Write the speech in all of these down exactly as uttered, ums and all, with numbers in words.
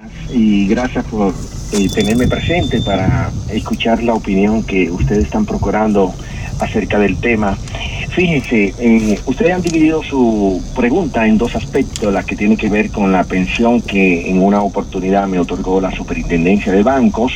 y gracias por eh, tenerme presente para escuchar la opinión que ustedes están procurando acerca del tema. Fíjense, eh, ustedes han dividido su pregunta en dos aspectos, la que tiene que ver con la pensión que en una oportunidad me otorgó la Superintendencia de Bancos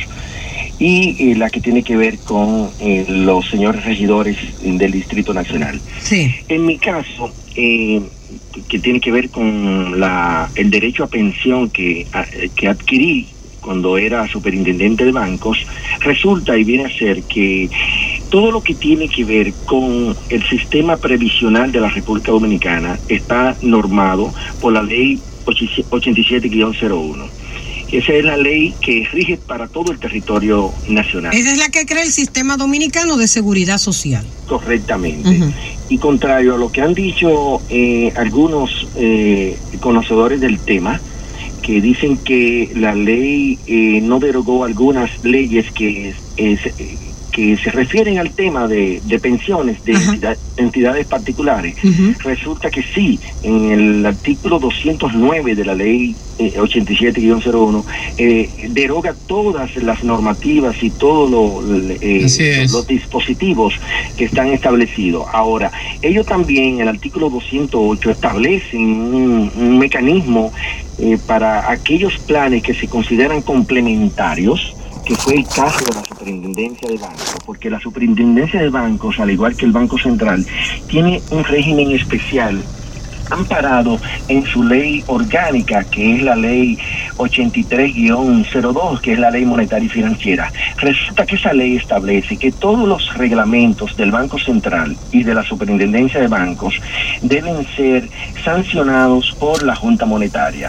y eh, la que tiene que ver con eh, los señores regidores del Distrito Nacional. Sí. En mi caso, eh, que tiene que ver con la, el derecho a pensión que, a, que adquirí cuando era superintendente de bancos, resulta y viene a ser que todo lo que tiene que ver con el sistema previsional de la República Dominicana está normado por la ley ochenta y siete guión cero uno. Esa es la ley que rige para todo el territorio nacional. Esa es la que crea el sistema dominicano de seguridad social. Correctamente. Uh-huh. Y contrario a lo que han dicho eh, algunos eh, conocedores del tema, que dicen que la ley eh, no derogó algunas leyes que, eh, que se refieren al tema de, de pensiones de entidad, entidades particulares. Uh-huh. Resulta que sí, en el artículo doscientos nueve de la ley eh, ochenta y siete guión cero uno eh, deroga todas las normativas y todos lo, eh, los dispositivos que están establecidos. Ahora, ellos también, en el artículo doscientos ocho, establecen un, un mecanismo eh, para aquellos planes que se consideran complementarios, que fue el caso de la Superintendencia de Bancos, porque la Superintendencia de Bancos, al igual que el Banco Central, tiene un régimen especial amparado en su ley orgánica, que es la ley ochenta y tres guión cero dos, que es la ley monetaria y financiera. Resulta que esa ley establece que todos los reglamentos del Banco Central y de la Superintendencia de Bancos deben ser sancionados por la Junta Monetaria.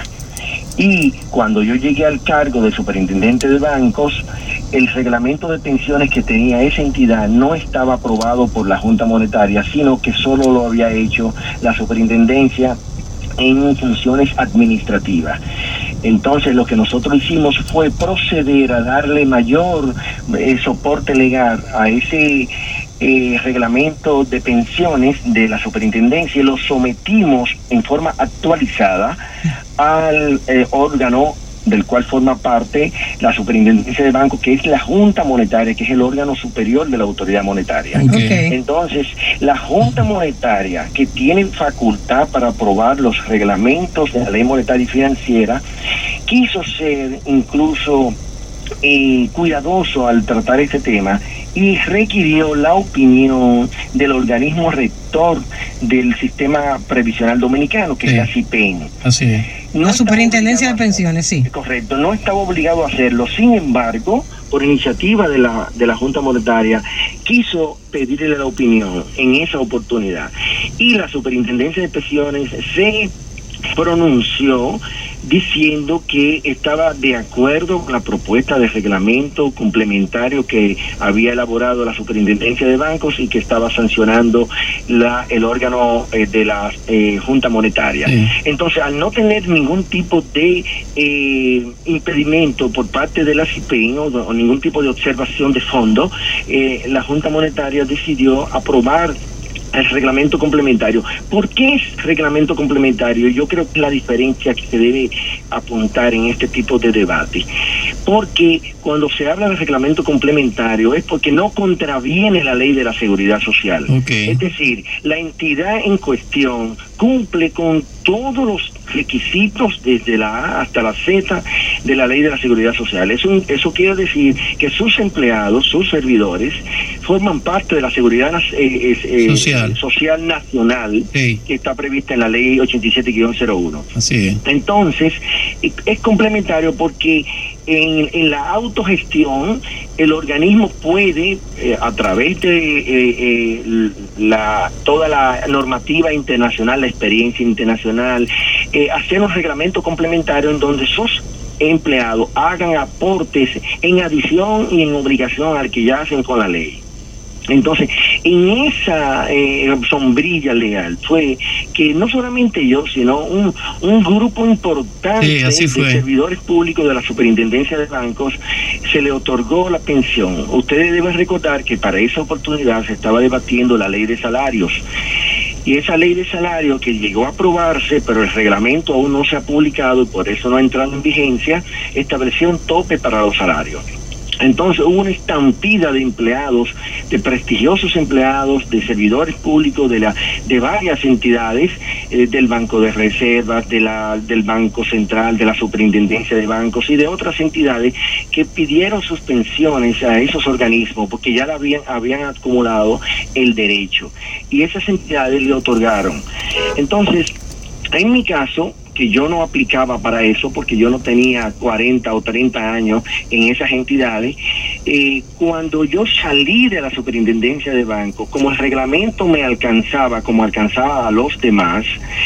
Y cuando yo llegué al cargo de superintendente de bancos, el reglamento de pensiones que tenía esa entidad no estaba aprobado por la Junta Monetaria, sino que solo lo había hecho la superintendencia en funciones administrativas. Entonces lo que nosotros hicimos fue proceder a darle mayor eh, soporte legal a ese eh, reglamento de pensiones de la superintendencia y lo sometimos en forma actualizada al eh, órgano del cual forma parte la Superintendencia de Bancos, que es la Junta Monetaria, que es el órgano superior de la autoridad monetaria. Okay. Entonces, la Junta Monetaria, que tiene facultad para aprobar los reglamentos de la ley monetaria y financiera, quiso ser incluso eh, cuidadoso al tratar este tema y requirió la opinión del organismo rector del sistema previsional dominicano, que sí. es la CIPEN. Así es. No la Superintendencia de Pensiones, sí. Correcto, no estaba obligado a hacerlo. Sin embargo, por iniciativa de la de la Junta Monetaria, quiso pedirle la opinión en esa oportunidad. Y la Superintendencia de Pensiones se pronunció diciendo que estaba de acuerdo con la propuesta de reglamento complementario que había elaborado la Superintendencia de Bancos y que estaba sancionando la el órgano eh, de la eh, Junta Monetaria. Sí. Entonces, al no tener ningún tipo de eh, impedimento por parte de la CIPEN o, o ningún tipo de observación de fondo, eh, la Junta Monetaria decidió aprobar el reglamento complementario. ¿Por qué es reglamento complementario? Yo creo que la diferencia que se debe apuntar en este tipo de debate, porque cuando se habla de reglamento complementario es porque no contraviene la ley de la seguridad social. Okay. Es decir, la entidad en cuestión cumple con todos los requisitos desde la A hasta la Z de la ley de la seguridad social. Eso, eso quiere decir que sus empleados, sus servidores, forman parte de la seguridad eh, eh, social. social nacional, sí. que está prevista en la ley ochenta y siete guión cero uno. Así es. Entonces, es complementario porque en, en la autogestión el organismo puede, eh, a través de eh, eh, la toda la normativa internacional, la experiencia internacional, eh, hacer un reglamento complementario en donde sus empleados hagan aportes en adición y en obligación al que ya hacen con la ley. Entonces, en esa eh, sombrilla legal fue que no solamente yo, sino un, un grupo importante sí, de servidores públicos de la Superintendencia de Bancos se le otorgó la pensión. Ustedes deben recordar que para esa oportunidad se estaba debatiendo la ley de salarios. Y esa ley de salario que llegó a aprobarse, pero el reglamento aún no se ha publicado y por eso no ha entrado en vigencia, estableció un tope para los salarios. Entonces hubo una estampida de empleados, de prestigiosos empleados, de servidores públicos de la de varias entidades, eh, del Banco de Reservas, de la del Banco Central, de la Superintendencia de Bancos y de otras entidades que pidieron sus pensiones a esos organismos porque ya la habían, habían acumulado el derecho y esas entidades le otorgaron. Entonces, en mi caso, que yo no aplicaba para eso porque yo no tenía cuarenta o treinta años en esas entidades, eh, cuando yo salí de la superintendencia de banco, como el reglamento me alcanzaba, como alcanzaba a los demás,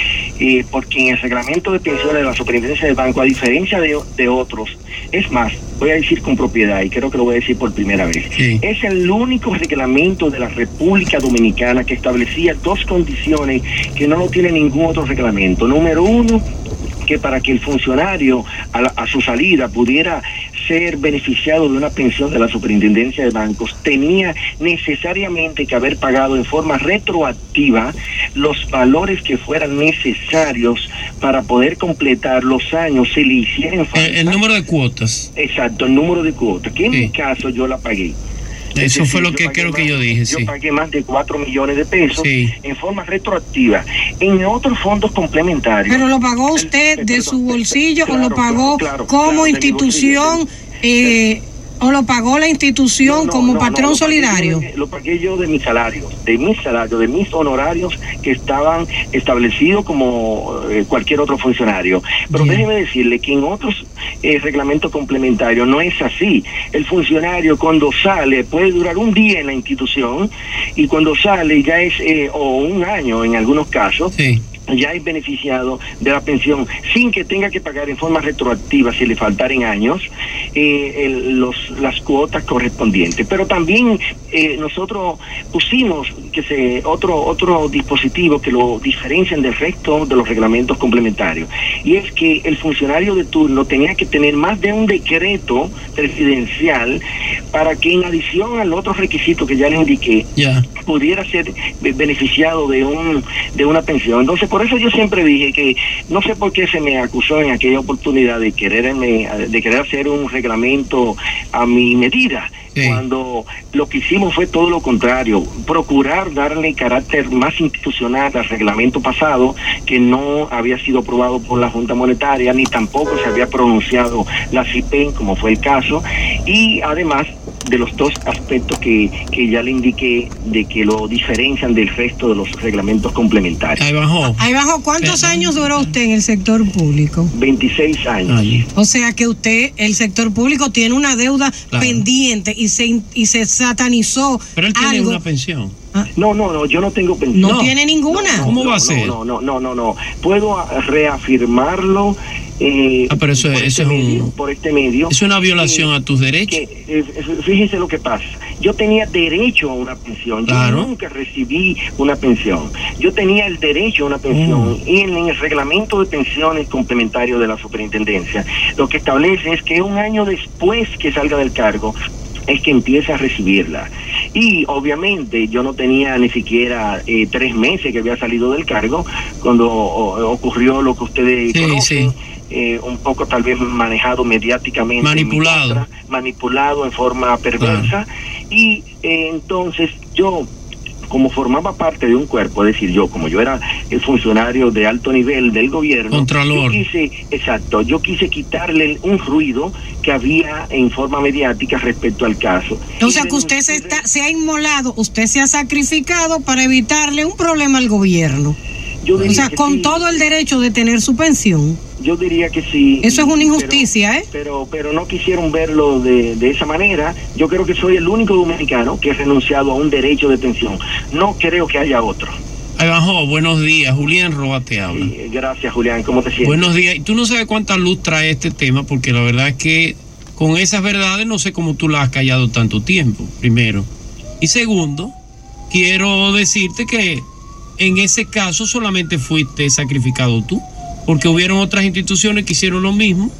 eh, porque en el reglamento de pensiones de la superintendencia de banco, a diferencia de, de otros, es más, voy a decir con propiedad y creo que lo voy a decir por primera vez, sí. Es el único reglamento de la República Dominicana que establecía dos condiciones que no lo tiene ningún otro reglamento. Número uno, que para que el funcionario a, la, a su salida pudiera ser beneficiado de una pensión de la superintendencia de bancos, tenía necesariamente que haber pagado en forma retroactiva los valores que fueran necesarios para poder completar los años, se le hicieran falta. El, el número de cuotas. Exacto, el número de cuotas, que en sí. mi caso yo la pagué. Eso es decir, fue lo que creo más, que yo dije, yo sí. pagué más de cuatro millones de pesos sí. en forma retroactiva. En otros fondos complementarios. ¿Pero lo pagó usted el, de perdón, su bolsillo claro, o lo pagó claro, claro, como claro, institución? Eh, ¿O lo pagó la institución no, no, como no, patrón no, lo solidario? Pagué yo, lo pagué yo de mis salarios, de mis salarios, de mis honorarios que estaban establecidos como eh, cualquier otro funcionario. Pero yeah. déjeme decirle que en otros eh, reglamentos complementarios no es así. El funcionario cuando sale puede durar un día en la institución y cuando sale ya es, eh, o un año en algunos casos, sí. ya es beneficiado de la pensión sin que tenga que pagar en forma retroactiva si le faltaren años eh, el, los, las cuotas correspondientes. Pero también eh, nosotros pusimos que se otro otro dispositivo que lo diferencian del resto de los reglamentos complementarios, y es que el funcionario de turno tenía que tener más de un decreto presidencial para que en adición al otro requisito que ya le indiqué yeah. pudiera ser beneficiado de un de una pensión. Entonces, por eso yo siempre dije que no sé por qué se me acusó en aquella oportunidad de quererme, de querer hacer un reglamento a mi medida, sí. cuando lo que hicimos fue todo lo contrario, procurar darle carácter más institucional al reglamento pasado, que no había sido aprobado por la Junta Monetaria, ni tampoco se había pronunciado la C I P E N, como fue el caso, y además de los dos aspectos que, que ya le indiqué, de que lo diferencian del resto de los reglamentos complementarios. Ahí bajó. Ahí bajó. ¿Cuántos Pero, años duró usted en el sector público? veintiséis años. Ay. O sea que usted, el sector público, tiene una deuda claro. pendiente y se, y se satanizó. Pero él tiene algo. una pensión. Ah. No, no, no, yo no tengo pensión. ¿No, no tiene ninguna? No, no, ¿Cómo no, va a ser? No, no, no, no, no. Puedo reafirmarlo. Eh, ah, pero eso, por, eso este es medio, un, por este medio. Es una violación eh, a tus derechos. Que, eh, fíjese lo que pasa. Yo tenía derecho a una pensión. Claro. Yo nunca recibí una pensión. Yo tenía el derecho a una pensión. Mm. Y en, en el reglamento de pensiones complementario de la superintendencia, lo que establece es que un año después que salga del cargo, es que empieza a recibirla. Y obviamente yo no tenía ni siquiera eh, tres meses que había salido del cargo cuando o, ocurrió lo que ustedes sí, conocen. Sí. Eh, un poco tal vez manejado mediáticamente, manipulado, contra, manipulado en forma perversa, claro. y eh, entonces yo, como formaba parte de un cuerpo, es decir, yo como yo era el funcionario de alto nivel del gobierno, Contralor. yo quise, exacto, yo quise quitarle un ruido que había en forma mediática respecto al caso. O sea que usted se, está, se ha inmolado, usted se ha sacrificado para evitarle un problema al gobierno. Yo o sea, con sí. todo el derecho de tener su pensión. Yo diría que sí. Eso es una injusticia, pero, ¿eh? Pero, pero no quisieron verlo de, de esa manera. Yo creo que soy el único dominicano que ha renunciado a un derecho de pensión. No creo que haya otro. Ahí bajó, buenos días. Julián Roa te habla. Sí, gracias, Julián. ¿Cómo te sientes? Buenos días. Y tú no sabes cuánta luz trae este tema, porque la verdad es que con esas verdades no sé cómo tú las has callado tanto tiempo, primero. Y segundo, quiero decirte que en ese caso solamente fuiste sacrificado tú, porque hubieron otras instituciones que hicieron lo mismo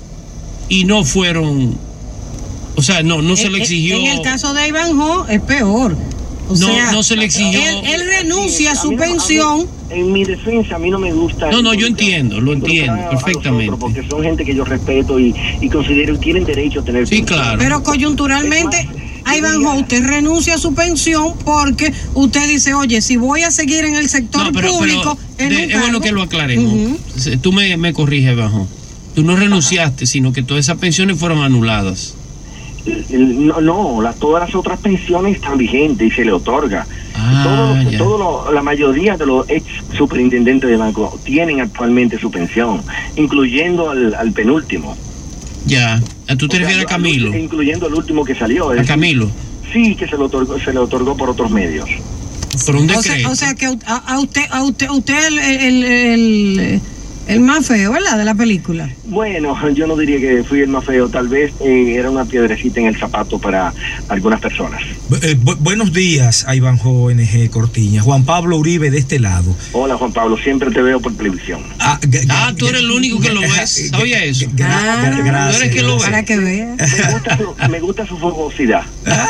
y no fueron, o sea, no no se le exigió. En el caso de Ivanhoe es peor. O no, sea, no se le exigió. Él, él renuncia a su a mí no, pensión. A mí, en mi defensa, a mí no me gusta. No, no, yo entiendo, lo entiendo perfectamente. Porque son gente que yo respeto y, y considero que tienen derecho a tener sí, pensión. claro. Pero coyunturalmente, a Ivanhoe, usted renuncia a su pensión porque usted dice, oye, si voy a seguir en el sector no, pero, público, pero, en de, un es bueno que lo aclaremos. Uh-huh. Tú me, me corriges, Ivanhoe. Tú no renunciaste, sino que todas esas pensiones fueron anuladas. No, no la, todas las otras pensiones están vigentes y se le otorga. Ah, todo lo, todo lo, la mayoría de los ex superintendentes de banco tienen actualmente su pensión, incluyendo al, al penúltimo. Ya, ¿tú te refieres a Camilo? Al, incluyendo el último que salió. ¿A Camilo? Sí, que se le otorgó, se le otorgó por otros medios. Por un decreto. O sea, o sea que a, a usted, a usted, a usted el, el, el, el El más feo, ¿verdad? De la película. Bueno, yo no diría que fui el más feo. Tal vez eh, era una piedrecita en el zapato para algunas personas. Eh, bu- buenos días a Ivanhoe N G Cortiña. Juan Pablo Uribe de este lado. Hola, Juan Pablo. Siempre te veo por televisión. Ah, g- ah tú eres el único que lo ves. ¿Sabía eso? G- ah, g- gracias. Tú eres que lo ves. Para que vea. Me gusta su, me gusta su fogosidad.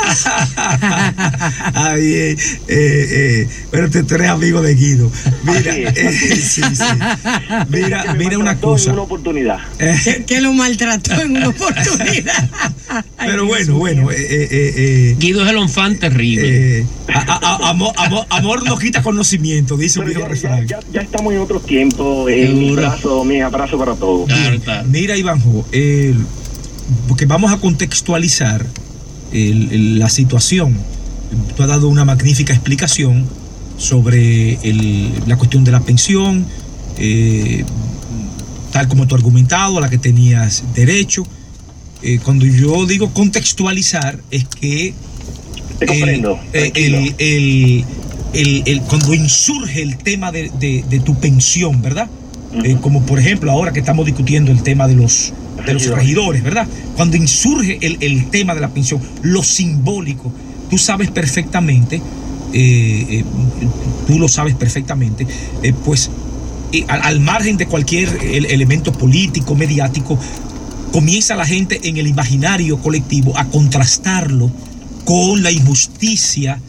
Ah, bien. Eh, eh, bueno, tú eres amigo de Guido. Mira, eh, sí, sí. Mira, mira una cosa. En una oportunidad. Que, que lo maltrató en una oportunidad. Pero bueno, bueno. Eh, eh, eh, Guido es el onfán terrible. Eh, a, a, a, amor, amor, amor no quita conocimiento, dice un viejo refrán. Ya, ya, ya estamos en otros tiempos. Eh, mi abrazo, mi abrazo para todos. Claro, claro. Mira, Ivanhoe, eh, porque vamos a contextualizar el, el, la situación. Tú has dado una magnífica explicación sobre el, la cuestión de la pensión, eh, tal como tú has argumentado, a la que tenías derecho. Eh, cuando yo digo contextualizar, es que te comprendo, el, el, el, el, el, cuando insurge el tema de, de, de tu pensión, ¿verdad? Uh-huh. Eh, como por ejemplo ahora que estamos discutiendo el tema de los, de los regidores, ¿verdad? Cuando insurge el, el tema de la pensión, lo simbólico, tú sabes perfectamente, eh, eh, tú lo sabes perfectamente, eh, pues eh, al, al margen de cualquier el, elemento político, mediático, comienza la gente en el imaginario colectivo a contrastarlo con la injusticia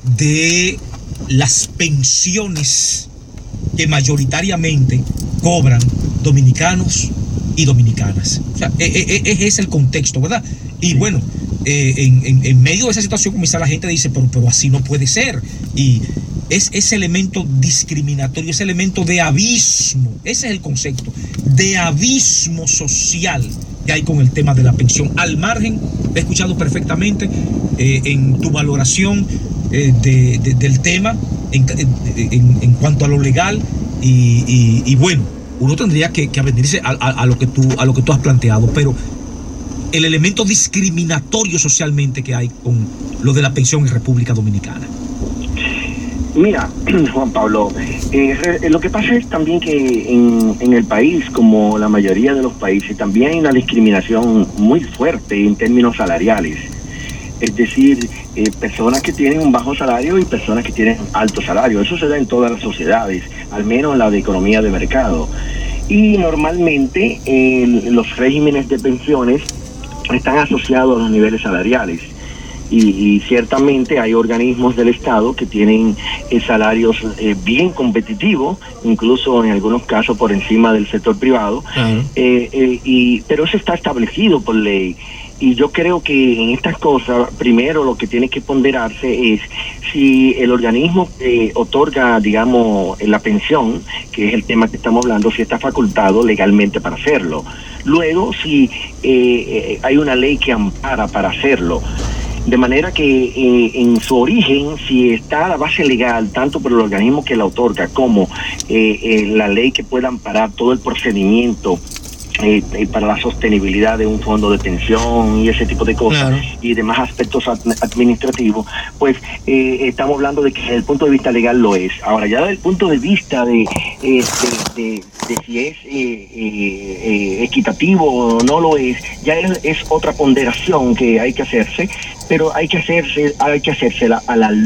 de las pensiones que mayoritariamente cobran dominicanos y dominicanas. O sea, ese es el contexto, ¿verdad? Y bueno, eh, en, en, en medio de esa situación comienza la gente a decir, pero, pero así no puede ser. Y es ese elemento discriminatorio, ese elemento de abismo, ese es el concepto, de abismo social que hay con el tema de la pensión. Al margen, he escuchado perfectamente eh, en tu valoración eh, de, de, del tema en, en, en cuanto a lo legal y, y, y bueno, uno tendría que, que avenirse a, a, a, lo que tú, a lo que tú has planteado, pero el elemento discriminatorio socialmente que hay con lo de la pensión en República Dominicana. Mira, Juan Pablo, eh, lo que pasa es también que en, en el país, como la mayoría de los países, también hay una discriminación muy fuerte en términos salariales. Es decir, eh, personas que tienen un bajo salario y personas que tienen alto salario. Eso se da en todas las sociedades, al menos en la de economía de mercado. Y normalmente eh, los regímenes de pensiones están asociados a los niveles salariales. Y, y ciertamente hay organismos del Estado que tienen eh, salarios eh, bien competitivos, incluso en algunos casos por encima del sector privado, uh-huh. eh, eh, y, pero eso está establecido por ley. Y yo creo que en estas cosas, primero lo que tiene que ponderarse es si el organismo que otorga, digamos, la pensión, que es el tema que estamos hablando, si está facultado legalmente para hacerlo. Luego, si eh, eh, hay una ley que ampara para hacerlo. De manera que eh, en su origen, si está la base legal, tanto por el organismo que la otorga como eh, eh, la ley que pueda amparar todo el procedimiento eh, eh, para la sostenibilidad de un fondo de pensión y ese tipo de cosas, claro, y demás aspectos ad- administrativos, pues eh, estamos hablando de que desde el punto de vista legal lo es. Ahora, ya desde el punto de vista de, eh, de, de, de si es eh, eh, eh, equitativo o no lo es, ya es, es otra ponderación que hay que hacerse, pero hay que hacerse, hay que hacérsela a la luz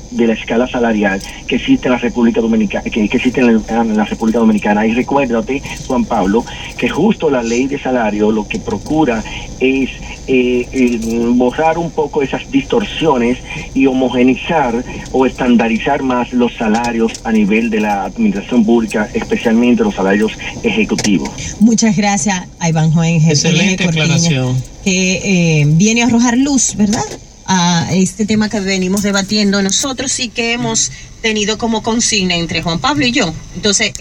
de la escala salarial que existe en la República Dominicana, que, que existe en la, en la República Dominicana. Y recuérdate, Juan Pablo, que justo la ley de salario lo que procura es eh, eh, borrar un poco esas distorsiones y homogeneizar o estandarizar más los salarios a nivel de la administración pública, especialmente los salarios ejecutivos. Muchas gracias a Iván Joen, excelente aclaración, que eh, viene a arrojar luz, ¿verdad?, a este tema que venimos debatiendo nosotros y que hemos tenido como consigna entre Juan Pablo y yo. Entonces,